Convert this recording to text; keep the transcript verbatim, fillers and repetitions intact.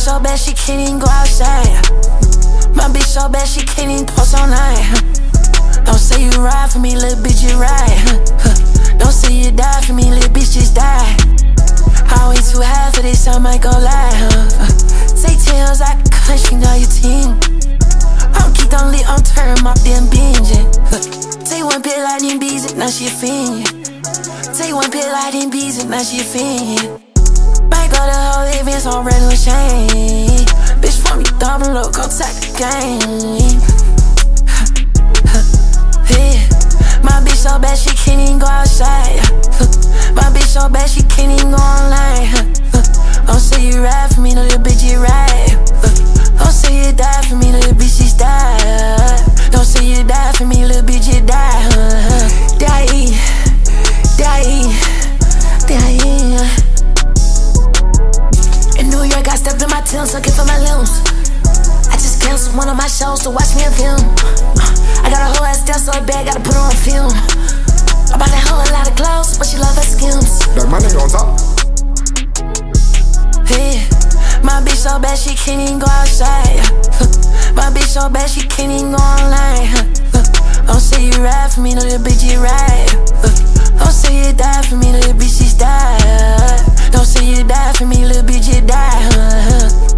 so bad she can't even go outside. My bitch so bad she can't even post online. Don't say you ride for me, little bitch, you ride. Don't say you die for me, little bitch, just die. I way too high for this, I might go lie. Say tails, I can clutch, you know your team. I'm keep on lit, I'm turn my damn binge. Take one pill like them bees, and now she a fiend. Take one pill like them bees, and now she a fiend. Might go to whole events on regular chain. Bitch for me, double low, go take the game. Yeah. My bitch so bad she can't even go outside. My bitch so bad she can't even go online. Don't say you ride for me, no little bitch, you ride. Don't say you die for me, little bitch, just die. Don't say you die for me, little bitch, you die. Die, die, die. In New York, I stepped in my Tim's looking for my limbs. I just canceled one of my shows to watch me a film. I got a whole ass down so bad, gotta put her on film. I bought that hoe a lot of clothes, but she love her skims. That my nigga on top. Yeah. My bitch so bad she can't even go outside. My bitch so bad she can't even go online. Don't say you ride for me, no little bitch, you ride. Don't say you die for me, no little bitch, just die. Don't say you die for me, little bitch, you die.